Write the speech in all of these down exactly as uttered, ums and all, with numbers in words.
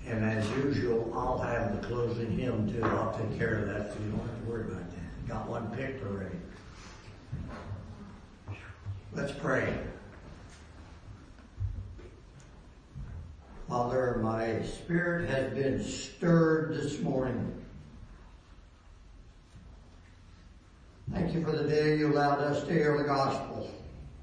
And as usual, I'll have the closing hymn too. I'll take care of that, so you don't have to worry about that. Got one picked already. Let's pray. Father, my spirit has been stirred this morning. Thank you for the day you allowed us to hear the gospel.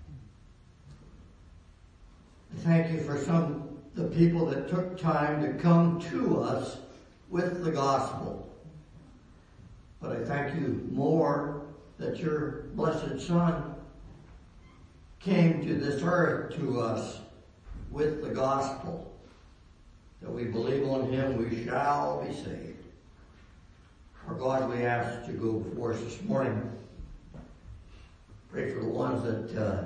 Thank you for some the people that took time to come to us with the gospel. But I thank you more that your blessed Son came to this earth to us with the gospel. That we believe on him, we shall be saved. Our God, we ask you to go before us this morning. Pray for the ones that uh,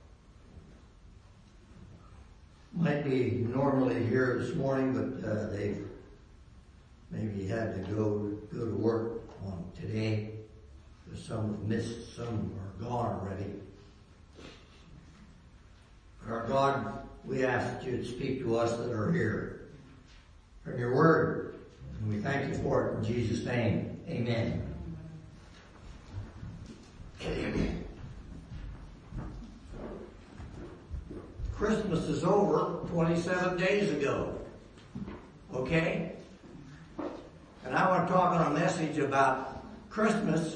might be normally here this morning, but uh, they've maybe had to go go to work on today. Some have missed, some are gone already. But our God, we ask that you would speak to us that are here from your word. And we thank you for it in Jesus' name. Amen. Amen. Christmas is over twenty-seven days ago. Okay? And I want to talk on a message about Christmas.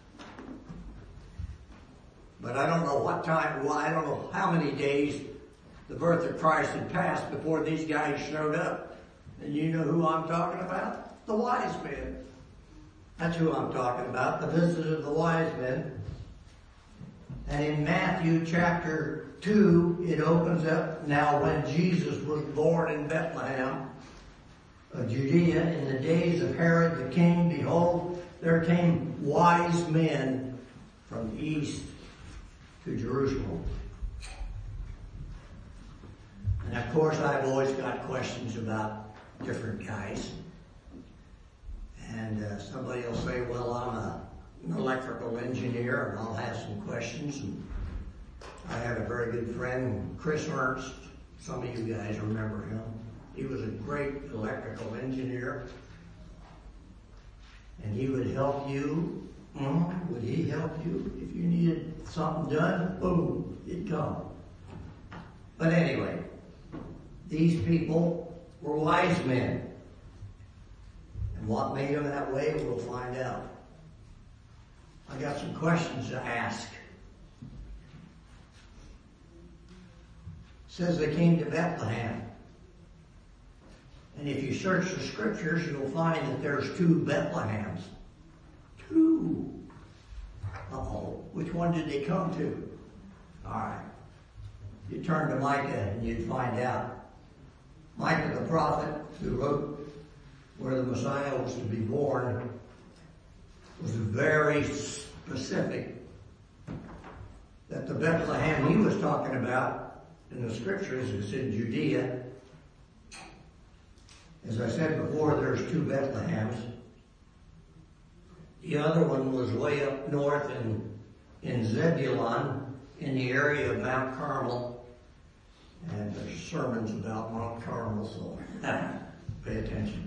But I don't know what time, well, I don't know how many days the birth of Christ had passed before these guys showed up. And you know who I'm talking about? The wise men. That's who I'm talking about, the visit of the wise men. And in Matthew chapter two, it opens up, now when Jesus was born in Bethlehem of Judea, in the days of Herod the king, behold, there came wise men from the east to Jerusalem. And of course, I've always got questions about different guys. And uh, somebody will say, well, I'm a, an electrical engineer, and I'll have some questions. And I had a very good friend, Chris Ernst. Some of you guys remember him. He was a great electrical engineer. And he would help you. Mm-hmm. Would he help you? If you needed something done, boom, he'd come. But anyway, these people were wise men. And what made them that way, we'll find out. I got some questions to ask. It says they came to Bethlehem. And if you search the scriptures, you'll find that there's two Bethlehems. Two. Uh-oh. Which one did they come to? All right. You turn to Micah and you'd find out. Micah the prophet, who wrote where the Messiah was to be born, was very specific that the Bethlehem he was talking about in the scriptures is in Judea. As I said before, there's two Bethlehems. The other one was way up north in, in Zebulun, in the area of Mount Carmel. And there's sermons about Mount Carmel, so pay attention.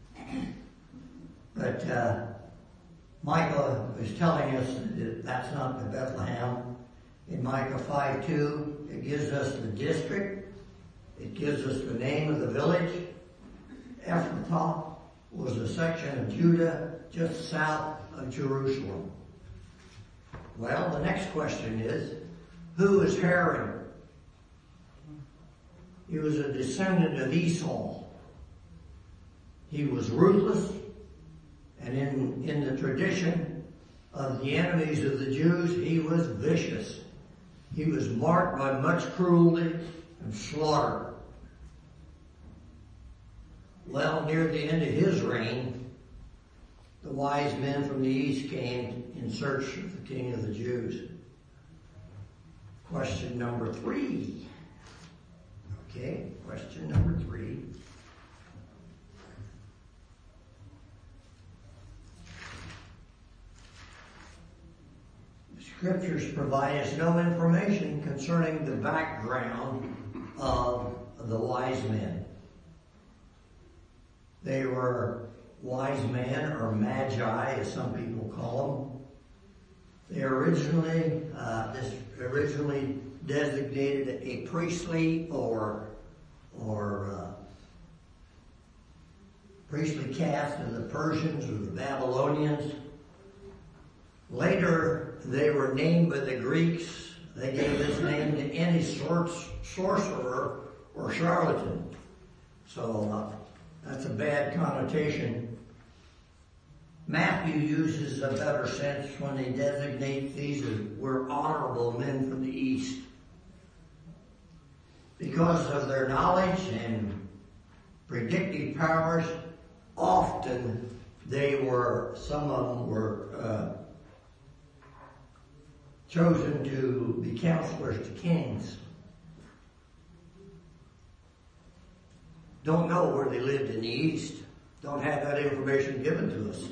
But uh, Micah is telling us that that's not the Bethlehem. In Micah five two, it gives us the district. It gives us the name of the village. Ephrathah was a section of Judah just south of Jerusalem. Well, the next question is, who is Herod? He was a descendant of Esau. He was ruthless, and in, in the tradition of the enemies of the Jews, he was vicious. He was marked by much cruelty and slaughter. Well, near the end of his reign, the wise men from the east came in search of the King of the Jews. Question number three. Okay, question number three. The scriptures provide us no information concerning the background of the wise men. They were wise men, or magi, as some people call them. They originally, uh, this originally designated a priestly or or uh, priestly caste of the Persians or the Babylonians. Later, they were named by the Greeks. They gave this name to any sort sorcerer or charlatan. So uh, that's a bad connotation. Matthew uses a better sense when he designates these as were honorable men from the East. Because of their knowledge and predictive powers, often they were, some of them were uh, chosen to be counselors to kings. Don't know where they lived in the East. Don't have that information given to us.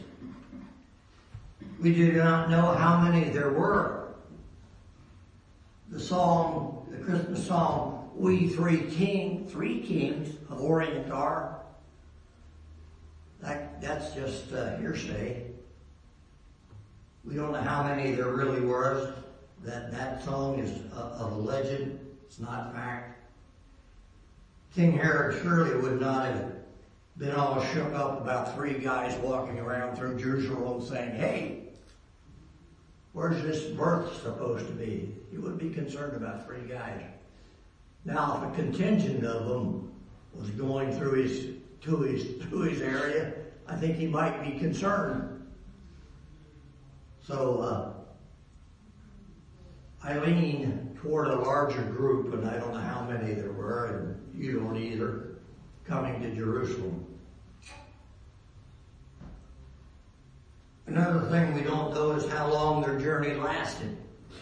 We do not know how many there were. The song, the Christmas song, We Three King, Three Kings of Orient are, that, that's just uh, hearsay. We don't know how many there really was. That, that song is uh, of a legend. It's not fact. King Herod surely would not have been all shook up about three guys walking around through Jerusalem saying, hey, where's this birth supposed to be? He wouldn't be concerned about three guys. Now, if a contingent of them was going through his, to his, to his area, I think he might be concerned. So, uh, I lean toward a larger group, and I don't know how many there were, and you don't either, coming to Jerusalem. Another thing we don't know is how long their journey lasted.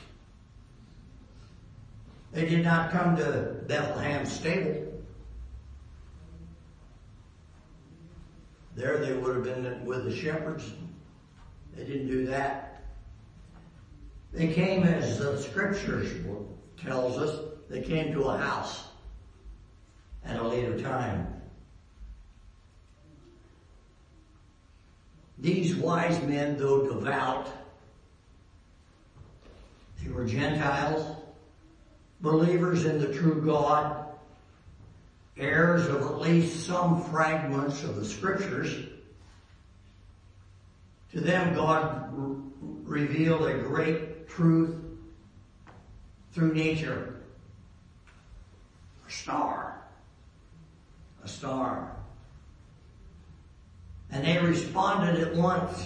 They did not come to Bethlehem's stable. There they would have been with the shepherds. They didn't do that. They came, as the scriptures tells us, they came to a house at a later time. These wise men, though devout, they were Gentiles, believers in the true God, heirs of at least some fragments of the scriptures. To them, God r- revealed a great truth through nature. A star. A star. And they responded at once,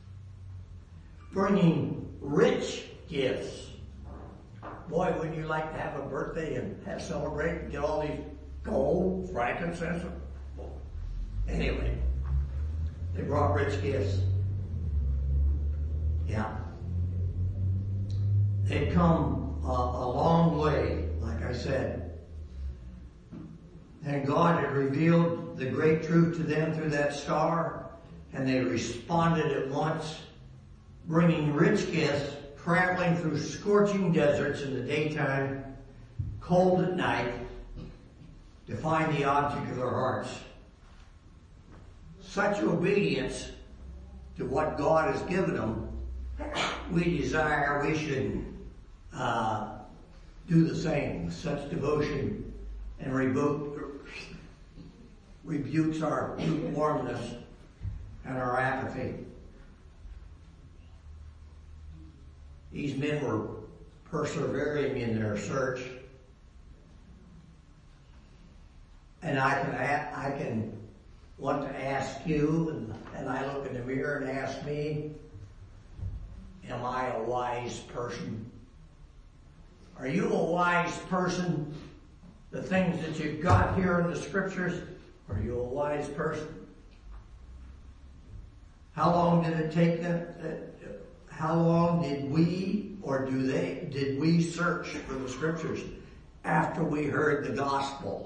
bringing rich gifts. Boy, wouldn't you like to have a birthday and have celebrate and get all these gold, frankincense? Anyway, they brought rich gifts. Yeah. They'd come a, a long way, like I said. And God had revealed the great truth to them through that star, and they responded at once, bringing rich gifts, traveling through scorching deserts in the daytime, cold at night, to find the object of their hearts. Such obedience to what God has given them, we desire we should uh, do the same. Such devotion and rebuke, rebukes our lukewarmness and our apathy. These men were persevering in their search. And I can, I can want to ask you, and, and I look in the mirror and ask me, am I a wise person? Are you a wise person? The things that you've got here in the scriptures, are you a wise person? How long did it take them? How long did we, or do they, did we search for the scriptures after we heard the gospel?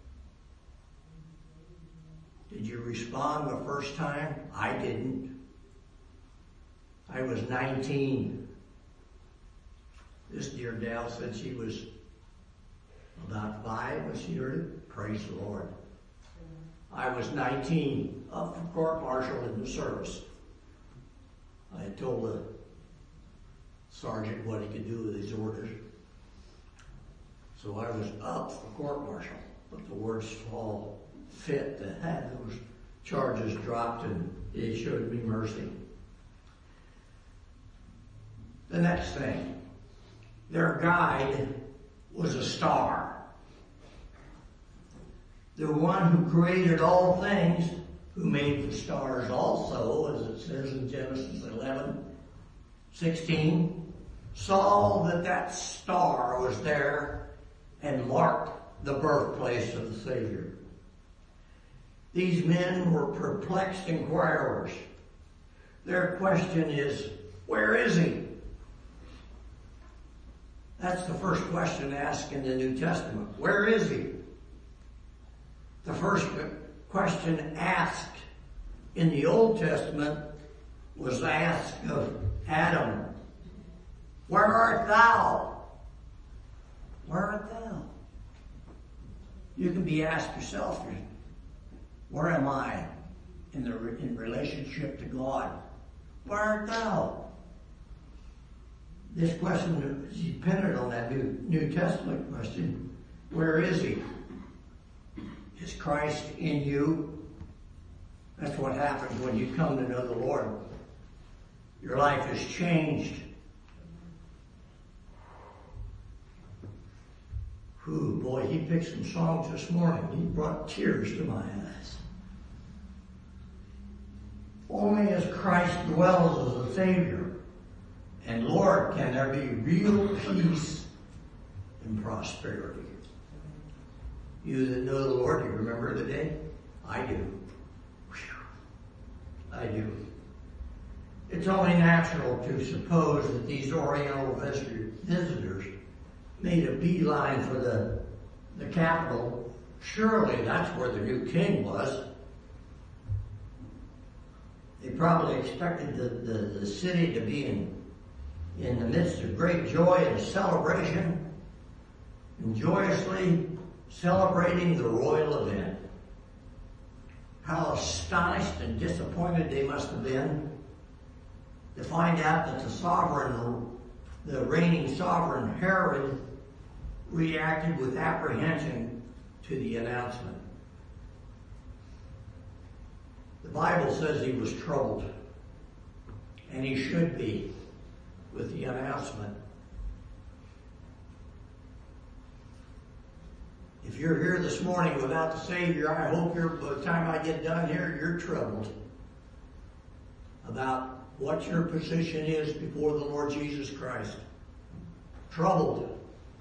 Did you respond the first time? I didn't. I was nineteen. This dear gal said she was about five when she heard it. Praise the Lord. I was nineteen, up for court-martial in the service. I had told the sergeant what he could do with his orders. So I was up for court-martial, but the words fall fit to have those charges dropped, and he showed me mercy. The next thing, their guide was a star. The one who created all things, who made the stars also, as it says in Genesis eleven sixteen, saw that that star was there and marked the birthplace of the Savior. These men were perplexed inquirers. Their question is, where is he? That's the first question asked in the New Testament. Where is he? The first question asked in the Old Testament was asked of Adam. Where art thou? Where art thou? You can be asked yourself, where am I in the in relationship to God? Where art thou? This question is dependent on that New, New Testament question. Where is he? Is Christ in you? That's what happens when you come to know the Lord. Your life is changed. Ooh, boy, he picked some songs this morning. He brought tears to my eyes. Only as Christ dwells as a Savior and Lord can there be real peace and prosperity. You that know the Lord, you remember the day? I do. Whew. I do. It's only natural to suppose that these Oriental visitors made a beeline for the, the capital. Surely that's where the new king was. They probably expected the, the, the city to be in, in the midst of great joy and celebration, and joyously celebrating the royal event. How astonished and disappointed they must have been to find out that the sovereign, the reigning sovereign Herod, reacted with apprehension to the announcement. The Bible says he was troubled, and he should be, with the announcement. If you're here this morning without the Savior, I hope you're, by the time I get done here, you're troubled about what your position is before the Lord Jesus Christ. Troubled.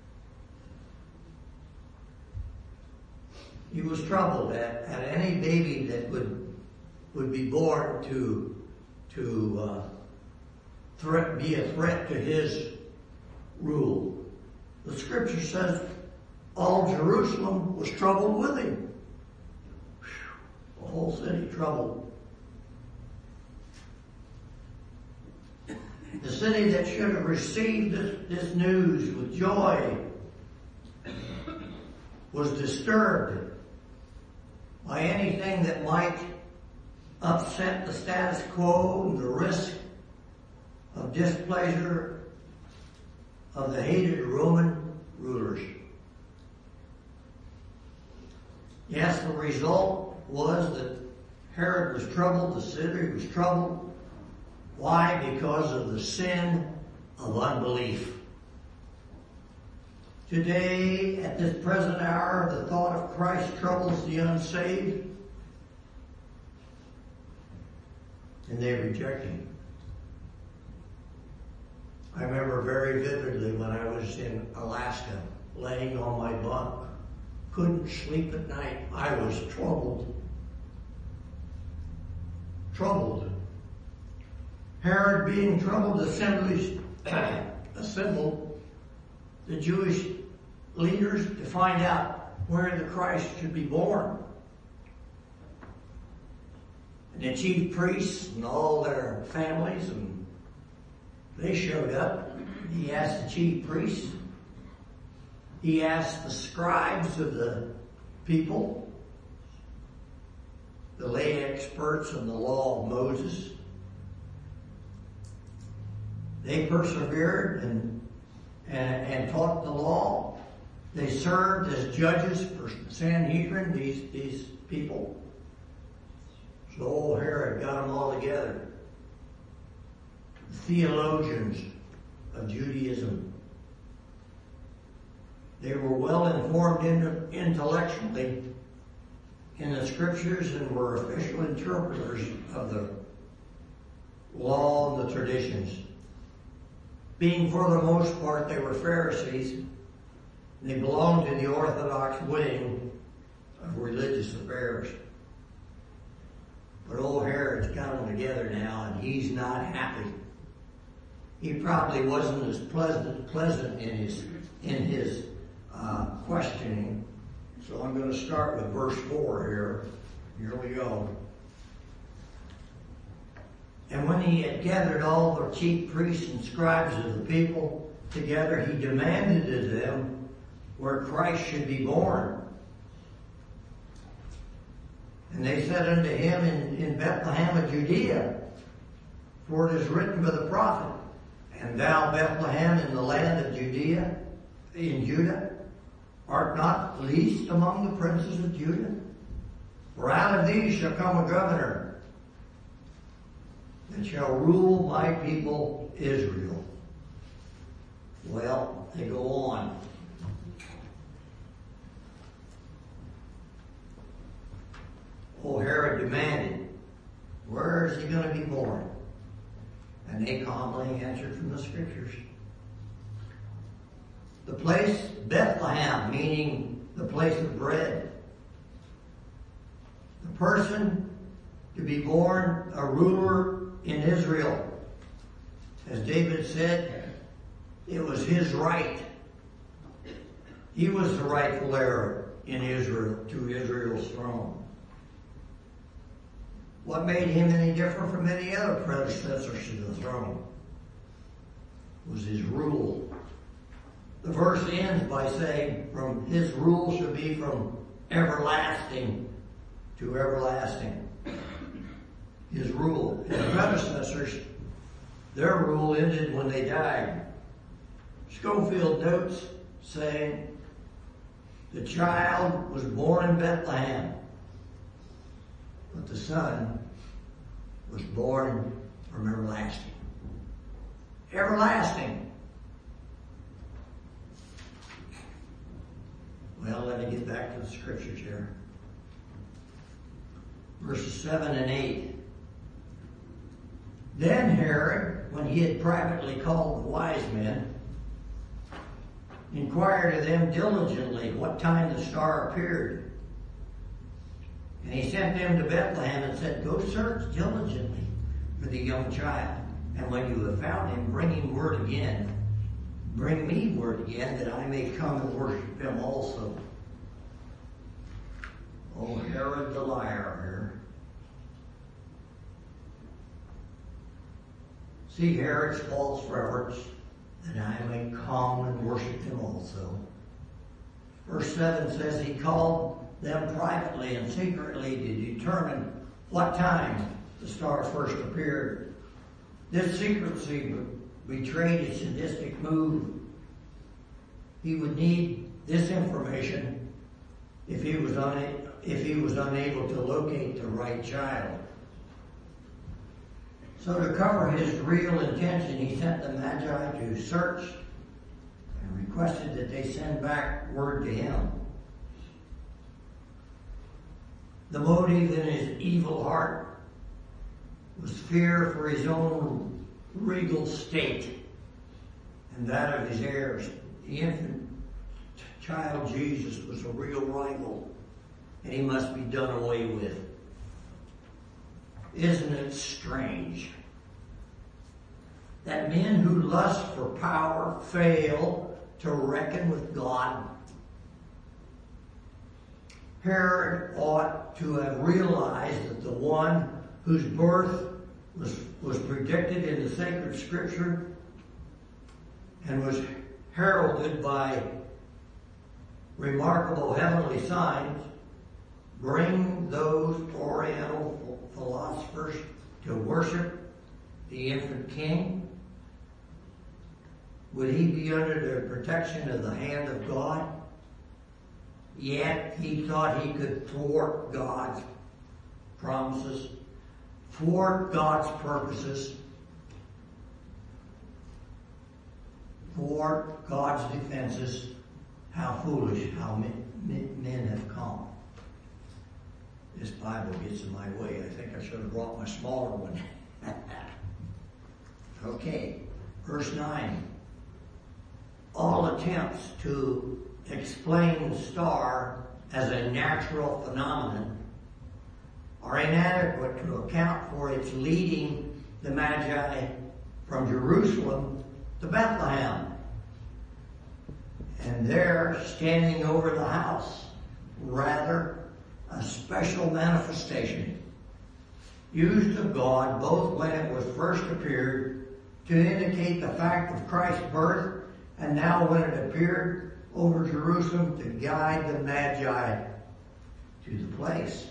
He was troubled at, at any baby that would would be born to to uh, threat, be a threat to his rule. The Scripture says all Jerusalem was troubled with him. Whew, the whole city troubled. The city that should have received this, this news with joy was disturbed by anything that might upset the status quo and the risk of displeasure of the hated Roman rulers. Yes, the result was that Herod was troubled, the city was troubled. Why? Because of the sin of unbelief. Today, at this present hour, the thought of Christ troubles the unsaved, and they reject him. I remember very vividly when I was in Alaska, laying on my bunk, couldn't sleep at night. I was troubled. Troubled. Herod, being troubled, assembled, assembled the Jewish leaders to find out where the Christ should be born. And the chief priests and all their families, and they showed up. He asked the chief priests. He asked the scribes of the people. experts in the law of Moses. They persevered and, and, and taught the law. They served as judges for Sanhedrin, these, these people. So old Herod got them all together. The theologians of Judaism. They were well informed intellectually in the scriptures and were official interpreters of the law and the traditions. Being for the most part, they were Pharisees, and they belonged to the Orthodox wing of religious affairs. But old Herod's got them together now, and he's not happy. He probably wasn't as pleasant, pleasant in his in his uh, questioning. So I'm going to start with verse four here. Here we go. And when he had gathered all the chief priests and scribes of the people together, he demanded of them where Christ should be born. And they said unto him, in, in Bethlehem of Judea, for it is written by the prophet, and thou, Bethlehem, in the land of Judea, in Judah, art not least among the princes of Judah? For out of these shall come a governor that shall rule my people Israel. Well, they go on. Oh, Herod demanded, where is he going to be born? And they calmly answered from the scriptures. The place Bethlehem, meaning the place of bread. The person to be born a ruler in Israel. As David said, it was his right. He was the rightful heir in Israel, to Israel's throne. What made him any different from any other predecessors to the throne was his rule. The verse ends by saying, from his rule should be from everlasting to everlasting. His rule. His predecessors, their rule ended when they died. Schofield notes saying, the child was born in Bethlehem, but the Son was born from everlasting. Everlasting. Well, let me get back to the scriptures here. Verses seven and eight. Then Herod, when he had privately called the wise men, inquired of them diligently what time the star appeared. And he sent them to Bethlehem and said, go search diligently for the young child. And when you have found him, bring him word again. Bring me word again, that I may come and worship him also. Oh, Herod the liar here. See Herod's false reverence, that I may come and worship him also. Verse seven says he called them privately and secretly to determine what time the star first appeared. This secrecy betrayed a sadistic move. He would need this information if he was una- if he was unable to locate the right child. So to cover his real intention, he sent the Magi to search and requested that they send back word to him. The motive in his evil heart was fear for his own regal state and that of his heirs. The infant child Jesus was a real rival, and he must be done away with. Isn't it strange that men who lust for power fail to reckon with God? Herod ought to have realized that the one whose birth was, was predicted in the sacred scripture and was heralded by remarkable heavenly signs, bring those those Oriental philosophers to worship the infant king? Would he be under the protection of the hand of God? Yet he thought he could thwart God's promises, thwart God's purposes, thwart God's defenses. How foolish, how men, men have come. This Bible gets in my way. I think I should have brought my smaller one. Okay, verse nine. All attempts to explain the star as a natural phenomenon are inadequate to account for its leading the Magi from Jerusalem to Bethlehem. And there, standing over the house, rather a special manifestation used of God both when it was first appeared to indicate the fact of Christ's birth, and now when it appeared over Jerusalem to guide the Magi to the place.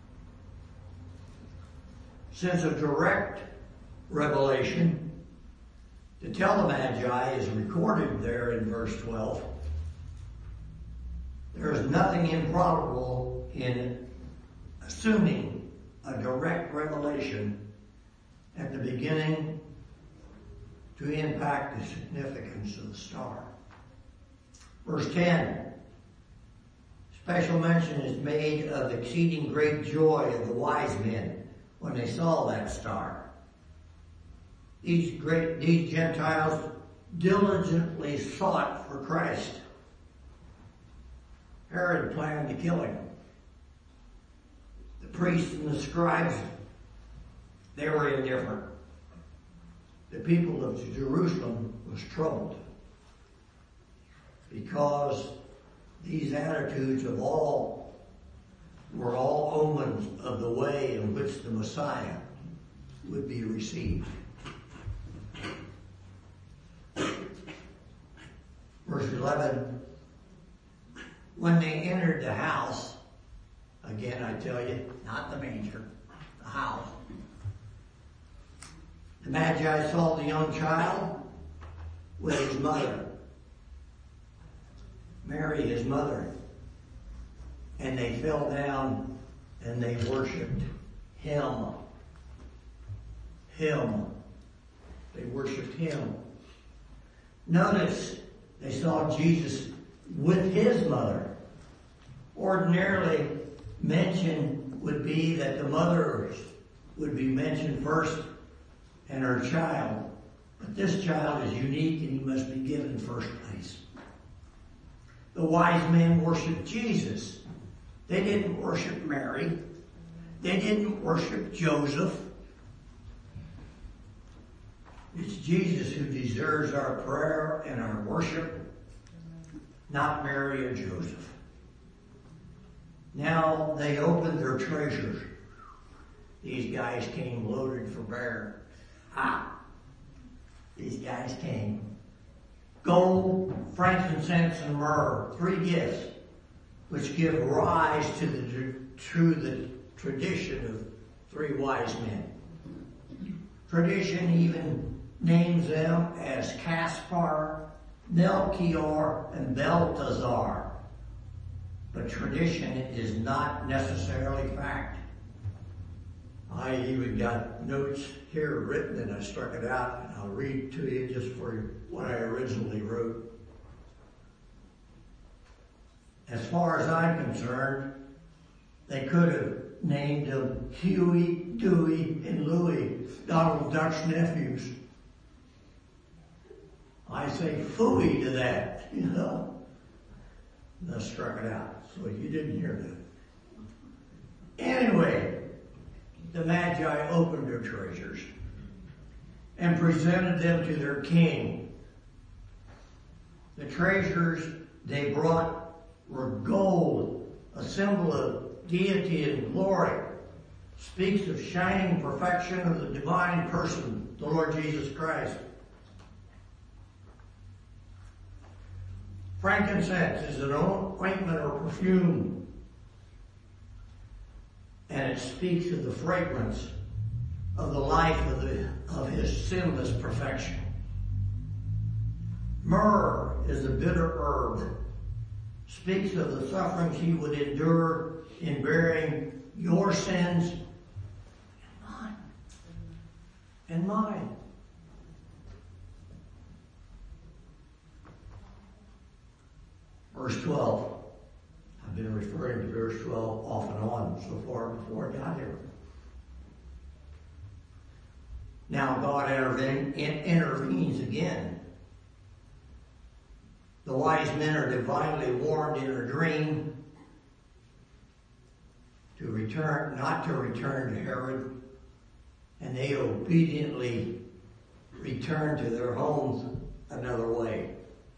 Since a direct revelation to tell the Magi is recorded there in verse twelve, there is nothing improbable in assuming a direct revelation at the beginning to impact the significance of the star. Verse ten, special mention is made of exceeding great joy of the wise men when they saw that star. These great, these Gentiles diligently sought for Christ. Herod planned to kill him. The priests and the scribes, they were indifferent. The people of Jerusalem was troubled because these attitudes of all were all omens of the way in which the Messiah would be received. Verse eleven, when they entered the house, again I tell you, not the manger, the house, the Magi saw the young child with his mother, Mary his mother, and they fell down and they worshiped him. Him. They worshiped him. Notice they saw Jesus with his mother. Ordinarily, mention would be that the mother would be mentioned first and her child. But this child is unique and he must be given first place. The wise men worshiped Jesus. They didn't worship Mary. They didn't worship Joseph. It's Jesus who deserves our prayer and our worship, not Mary or Joseph. Now they opened their treasures. These guys came loaded for bear. Ah, these guys came. Gold, frankincense, and myrrh, three gifts, which give rise to the to the tradition of three wise men. Tradition even names them as Caspar, Melchior, and Belteshazzar. But tradition is not necessarily fact. I even got notes here written and I struck it out, and I'll read to you just for what I originally wrote. As far as I'm concerned, they could have named them Huey, Dewey, and Louie, Donald Duck's nephews. I say phooey to that, you know. And I struck it out, so you didn't hear that. Anyway, the Magi opened their treasures and presented them to their king. The treasures they brought were gold, a symbol of deity and glory. Speaks of shining perfection of the divine person, the Lord Jesus Christ. Frankincense is an ointment or perfume, and it speaks of the fragrance of the life of, the, of his sinless perfection. Myrrh is a bitter herb, speaks of the sufferings he would endure in bearing your sins and mine. And mine. Verse twelve. I've been referring to verse twelve off and on so far before I got here. Now God intervene, intervenes again. The wise men are divinely warned in a dream to return, not to return to Herod, and they obediently return to their homes another way.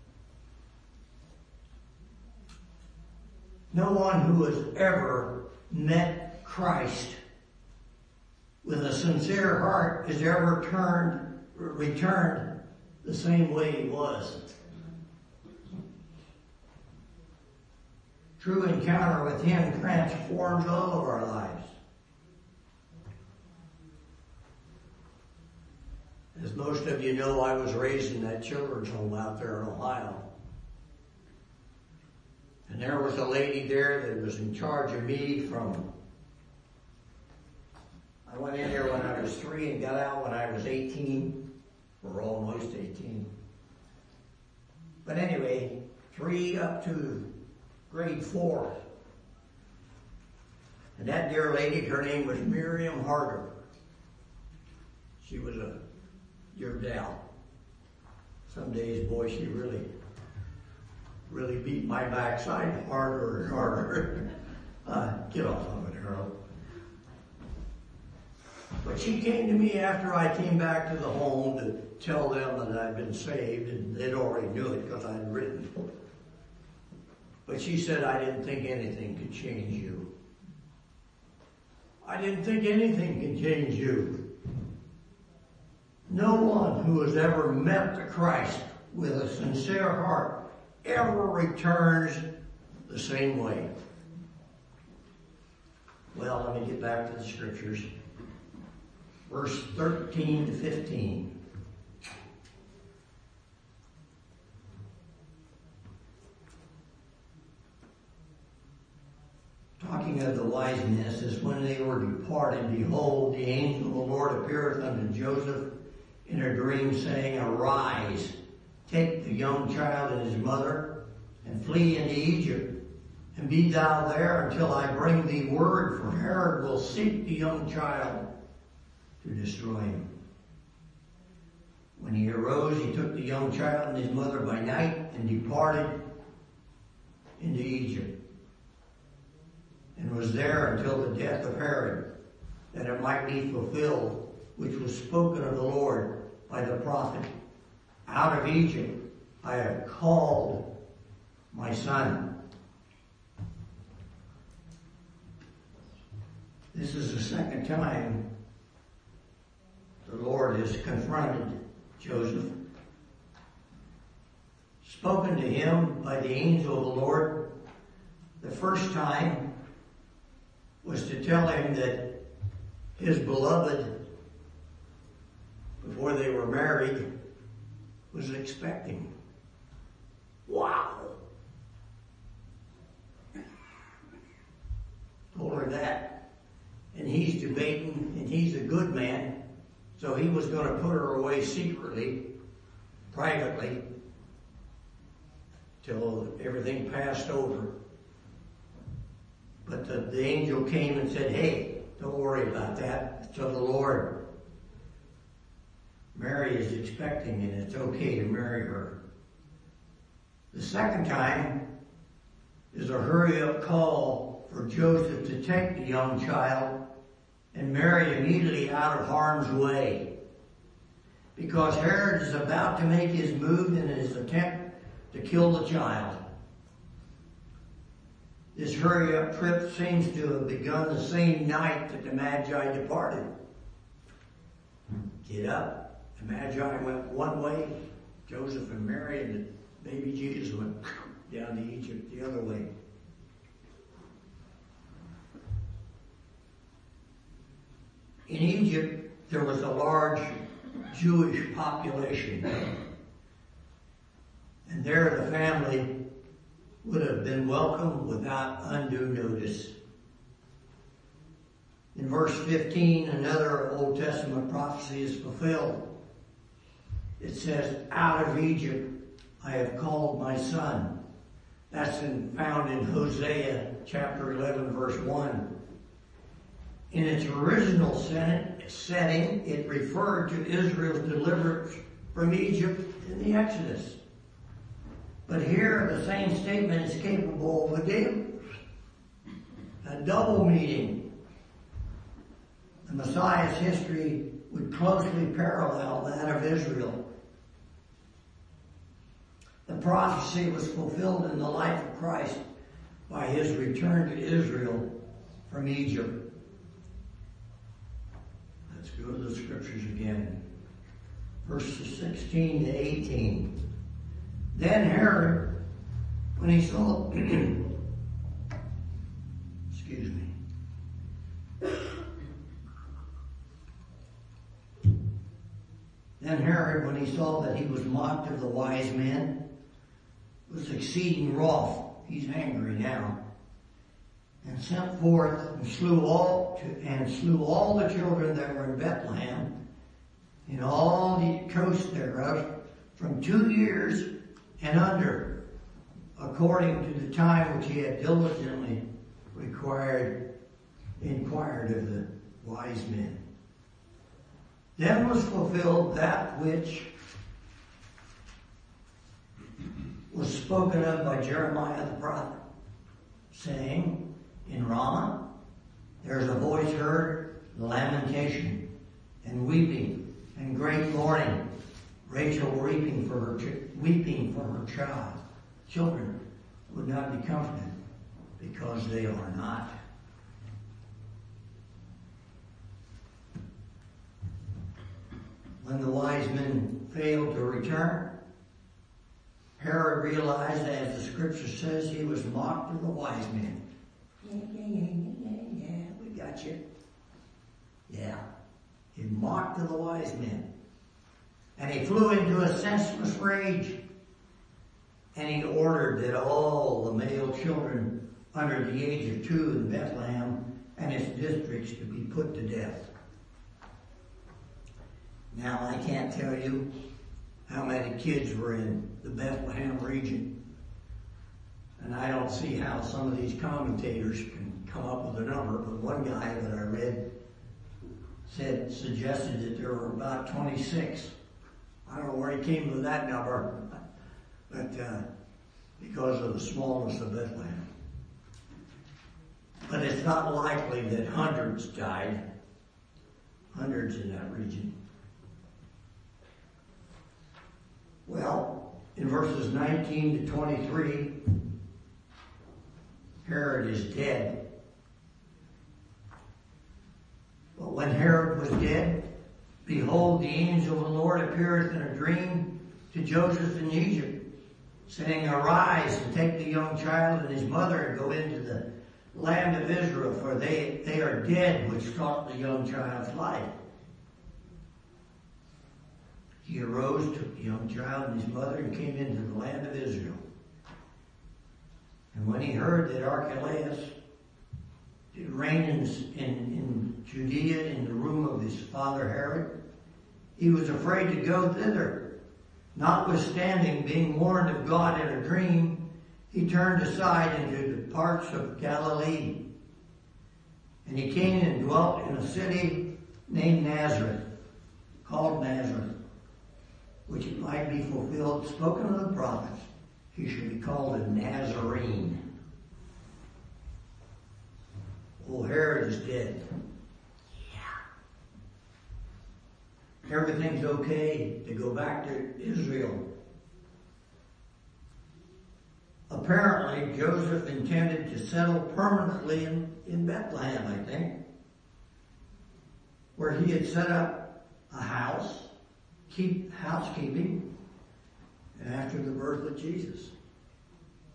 No one who has ever met Christ with a sincere heart has ever turned, returned the same way he was. True encounter with him transforms all of our lives. As most of you know, I was raised in that children's home out there in Ohio. And there was a lady there that was in charge of me from, I went in there when I was three and got out when I was eighteen, or almost eighteen. But anyway, three up to grade four. And that dear lady, her name was Miriam Harder. She was a your gal. Some days, boy, she really really beat my backside harder and harder. uh, get off of it, Harold. But she came to me after I came back to the home to tell them that I'd been saved, and they'd already knew it because I'd written. But she said, I didn't think anything could change you. I didn't think anything could change you. No one who has ever met the Christ with a sincere heart ever returns the same way. Well, let me get back to the scriptures. Verse thirteen to fifteen. Talking of the wise men, it says, when they were departed, behold, the angel of the Lord appeareth unto Joseph in a dream, saying, Arise, take the young child and his mother, and flee into Egypt, and be thou there until I bring thee word, for Herod will seek the young child to destroy him. When he arose, he took the young child and his mother by night, and departed into Egypt, and was there until the death of Herod, that it might be fulfilled, which was spoken of the Lord by the prophet, Out of Egypt I have called my son. This is the second time the Lord has confronted Joseph. Spoken to him by the angel of the Lord. The first time was to tell him that his beloved, before they were married, was expecting. Wow! Told her that. And he's debating, and he's a good man, so he was going to put her away secretly, privately, till everything passed over. But the, the angel came and said, hey, don't worry about that. It's of the Lord. Mary is expecting, and it's okay to marry her. The second time is a hurry-up call for Joseph to take the young child and Mary immediately out of harm's way, because Herod is about to make his move in his attempt to kill the child. This hurry-up trip seems to have begun the same night that the Magi departed. Get up. The Magi went one way, Joseph and Mary and the baby Jesus went down to Egypt the other way. In Egypt, there was a large Jewish population. And there the family would have been welcomed without undue notice. In verse fifteen, another Old Testament prophecy is fulfilled. It says, out of Egypt I have called my son. That's in, found in Hosea chapter eleven, verse one. In its original setting, it referred to Israel's deliverance from Egypt in the Exodus. But here, the same statement is capable of a, a double meaning. The Messiah's history would closely parallel that of Israel. The prophecy was fulfilled in the life of Christ by his return to Israel from Egypt. Let's go to the scriptures again. Verses sixteen to eighteen. Then Herod, when he saw, excuse me. Then Herod, when he saw that he was mocked of the wise men, was exceeding wroth. He's angry now. And sent forth and slew all to, and slew all the children that were in Bethlehem, in all the coast thereof, from two years and under, according to the time which he had diligently required, inquired of the wise men. Then was fulfilled that which was spoken of by Jeremiah the prophet, saying, in Ramah there is a voice heard, lamentation, and weeping, and great mourning. Rachel weeping for her weeping for her child. Children would not be comforted because they are not. When the wise men failed to return, Herod realized, as the scripture says, he was mocked of the wise men. Yeah, yeah, yeah, yeah, yeah, yeah, we got you. Yeah. He mocked of the wise men. And he flew into a senseless rage. And he ordered that all the male children under the age of two in Bethlehem and its districts to be put to death. Now, I can't tell you how many kids were in the Bethlehem region. And I don't see how some of these commentators can come up with a number, but one guy that I read said, suggested that there were about twenty-six. I don't know where he came with that number, but uh, because of the smallness of Bethlehem. But it's not likely that hundreds died, hundreds in that region. Well, in verses nineteen to twenty-three, Herod is dead. But when Herod was dead, behold, the angel of the Lord appeareth in a dream to Joseph in Egypt, saying, arise and take the young child and his mother and go into the land of Israel, for they, they are dead which sought the young child's life. He arose, took the young child and his mother, and came into the land of Israel. And when he heard that Archelaus did reign in, in, in Judea in the room of his father Herod, he was afraid to go thither. Notwithstanding, being warned of God in a dream, he turned aside into the parts of Galilee. And he came and dwelt in a city named Nazareth, called Nazareth, which it might be fulfilled, spoken of the prophets, he should be called a Nazarene. Well, Herod is dead. Yeah. Everything's okay to go back to Israel. Apparently, Joseph intended to settle permanently in, in Bethlehem, I think, where he had set up a house, keep housekeeping, and after the birth of Jesus.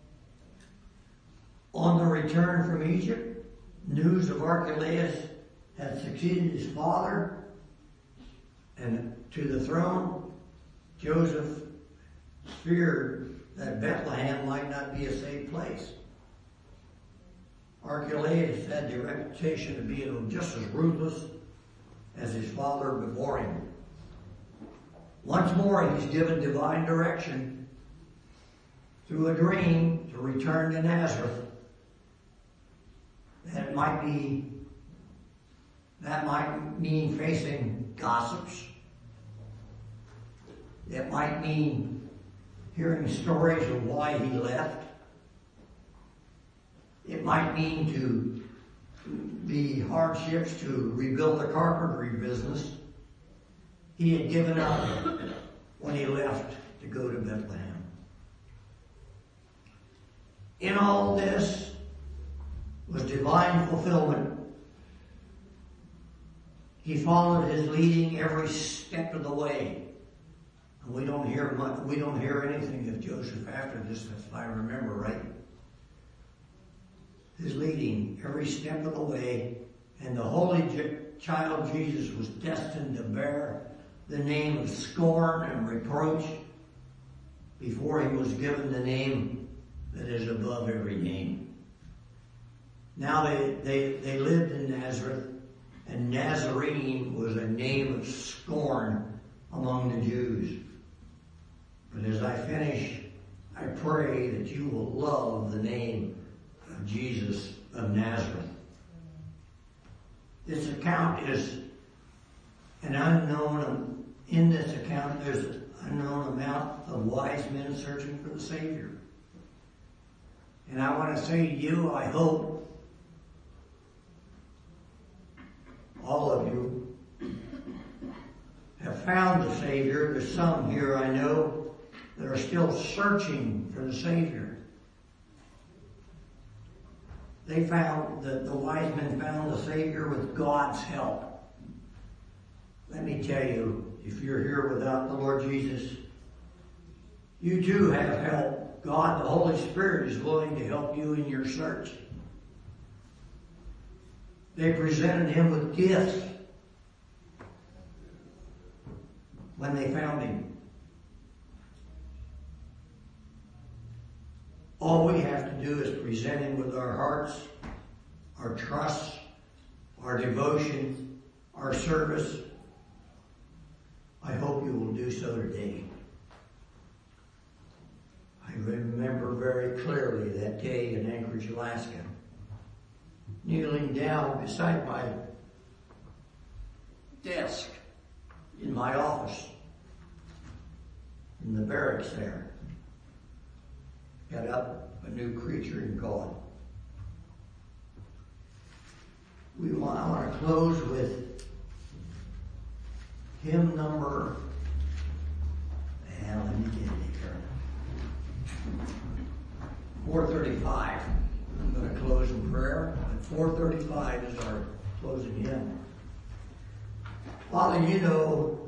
On the return from Egypt, news of Archelaus had succeeded his father and to the throne, Joseph feared that Bethlehem might not be a safe place. Archelaus had the reputation of being just as ruthless as his father before him. Once more, he's given divine direction through a dream to return to Nazareth. That might be, that might mean facing gossips. It might mean hearing stories of why he left. It might mean to be hardships to rebuild the carpentry business he had given up when he left to go to Bethlehem. In all this was divine fulfillment. He followed his leading every step of the way. And we don't hear much, we don't hear anything of Joseph after this, if I remember right. His leading every step of the way, and the holy child Jesus was destined to bear the name of scorn and reproach before he was given the name that is above every name. Now they, they, they lived in Nazareth, and Nazarene was a name of scorn among the Jews. But as I finish, I pray that you will love the name of Jesus of Nazareth. This account is an unknown, in this account there's an unknown amount of wise men searching for the Savior. And I want to say to you, I hope all of you have found the Savior. There's some here I know that are still searching for the Savior. They found, the, the wise men found the Savior with God's help. Let me tell you, if you're here without the Lord Jesus, you too have help. God, the Holy Spirit, is willing to help you in your search. They presented him with gifts when they found him. All we have to do is present him with our hearts, our trust, our devotion, our service. I hope you will do so today. I remember very clearly that day in Anchorage, Alaska, kneeling down beside my desk in my office in the barracks there. Got up a new creature in God. We want, I want to close with hymn number, and let me get it here, four thirty-five. I'm going to close in prayer, but four thirty-five is our closing hymn. Father, you know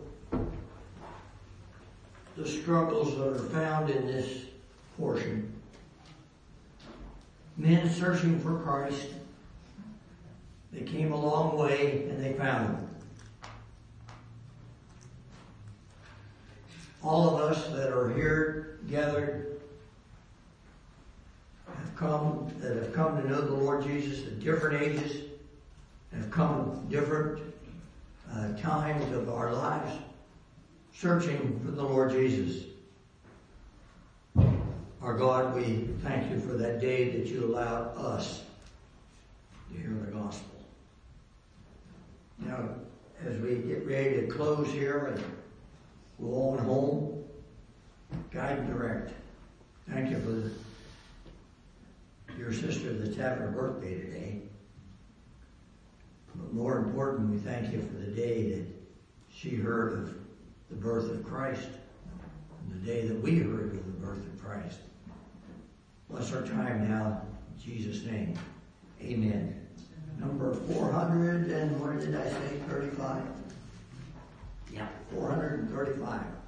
the struggles that are found in this portion. Men searching for Christ. They came a long way and they found him. All of us that are here gathered have come, that have come to know the Lord Jesus at different ages, have come at different uh, times of our lives, searching for the Lord Jesus. Our God, we thank you for that day that you allowed us to hear the gospel. Now, as we get ready to close here and go on home, guide and direct. Thank you for the, your sister that's having her birthday today. But more important, we thank you for the day that she heard of the birth of Christ, and the day that we heard of the birth of Christ. Bless our time now, in Jesus' name. Amen. Number four hundred and what did I say, thirty-five? Yeah, four hundred thirty-five.